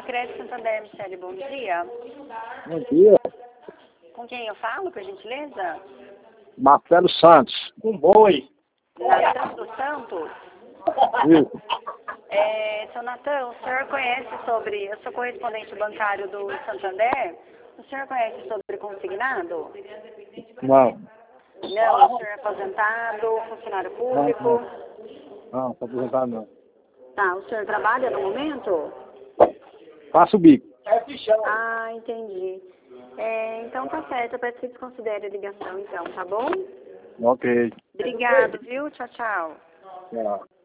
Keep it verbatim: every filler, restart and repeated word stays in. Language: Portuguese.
Crédito Santander, Michele, bom dia. Bom dia. Com quem eu falo, por gentileza? Marcelo Santos. Um boi. Natan dos Santos? Isso. É, seu Natan, o senhor conhece sobre... Eu sou correspondente bancário do Santander. O senhor conhece sobre consignado? Não. Não, o senhor é aposentado, funcionário público? Não, estou aposentado não. Tá, o senhor trabalha no momento? Faço o bico. Ah, entendi. É, então tá certo, eu peço que desconsidere a ligação então, tá bom? Ok. Obrigado, viu? Tchau, tchau. Tchau.